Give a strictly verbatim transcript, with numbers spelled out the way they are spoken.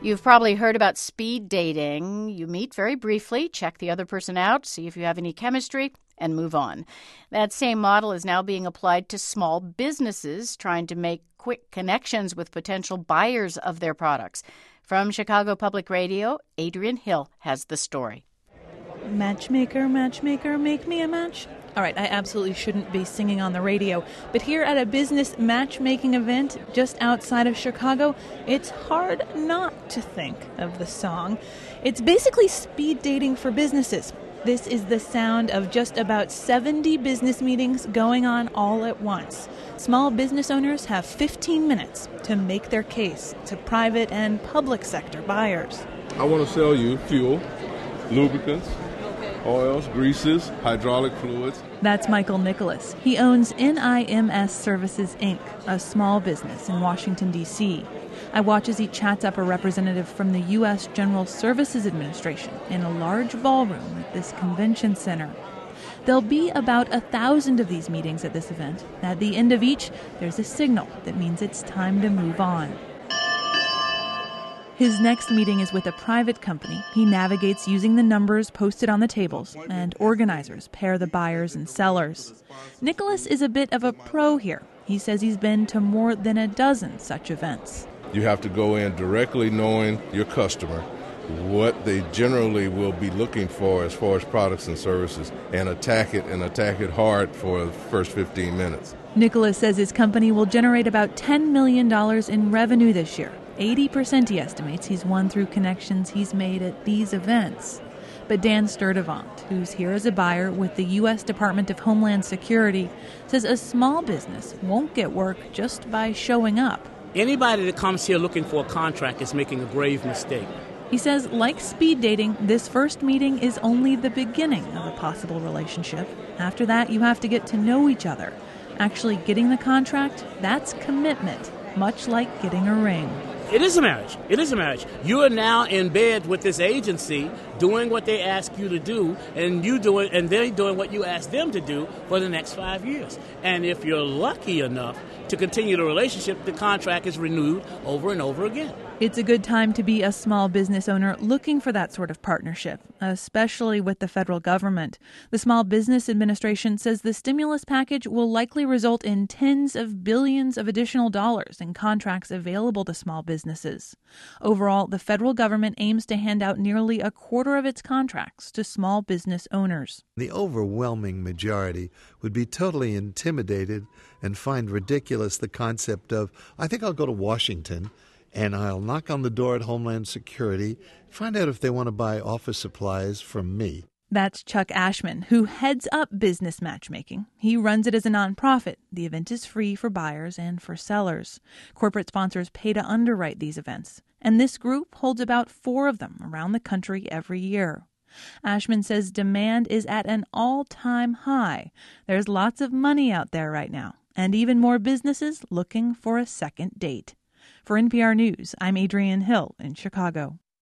You've probably heard about speed dating. You meet very briefly, check the other person out, see if you have any chemistry, and move on. That same model is now being applied to small businesses trying to make quick connections with potential buyers of their products. From Chicago Public Radio, Adrienne Hill has the story. Matchmaker, matchmaker, make me a match. All right, I absolutely shouldn't be singing on the radio, but here at a business matchmaking event just outside of Chicago, it's hard not to think of the song. It's basically speed dating for businesses. This is the sound of just about seventy business meetings going on all at once. Small business owners have fifteen minutes to make their case to private and public sector buyers. I want to sell you fuel, lubricants, oils, greases, hydraulic fluids. That's Michael Nicholas. He owns N I M S Services, Incorporated, a small business in Washington, D C I watch as he chats up a representative from the U S General Services Administration in a large ballroom at this convention center. There'll be about a thousand of these meetings at this event. At the end of each, there's a signal that means it's time to move on. His next meeting is with a private company. He navigates using the numbers posted on the tables, and organizers pair the buyers and sellers. Nicholas is a bit of a pro here. He says he's been to more than a dozen such events. You have to go in directly knowing your customer, what they generally will be looking for as far as products and services, and attack it and attack it hard for the first fifteen minutes. Nicholas says his company will generate about ten million dollars in revenue this year. eighty percent, he estimates, he's won through connections he's made at these events. But Dan Sturdivant, who's here as a buyer with the U S Department of Homeland Security, says a small business won't get work just by showing up. Anybody that comes here looking for a contract is making a grave mistake. He says, like speed dating, this first meeting is only the beginning of a possible relationship. After that, you have to get to know each other. Actually getting the contract, that's commitment, much like getting a ring. It is a marriage. It is a marriage. You are now in bed with this agency doing what they ask you to do, and you do it, and they're doing what you ask them to do for the next five years. And if you're lucky enough to continue the relationship, the contract is renewed over and over again. It's a good time to be a small business owner looking for that sort of partnership, especially with the federal government. The Small Business Administration says the stimulus package will likely result in tens of billions of additional dollars in contracts available to small businesses. Overall, the federal government aims to hand out nearly a quarter of its contracts to small business owners. The overwhelming majority would be totally intimidated and find ridiculous the concept of, I think I'll go to Washington and I'll knock on the door at Homeland Security, find out if they want to buy office supplies from me. That's Chuck Ashman, who heads up business matchmaking. He runs it as a nonprofit. The event is free for buyers and for sellers. Corporate sponsors pay to underwrite these events, and this group holds about four of them around the country every year. Ashman says demand is at an all-time high. There's lots of money out there right now, and even more businesses looking for a second date. For N P R News, I'm Adrienne Hill in Chicago.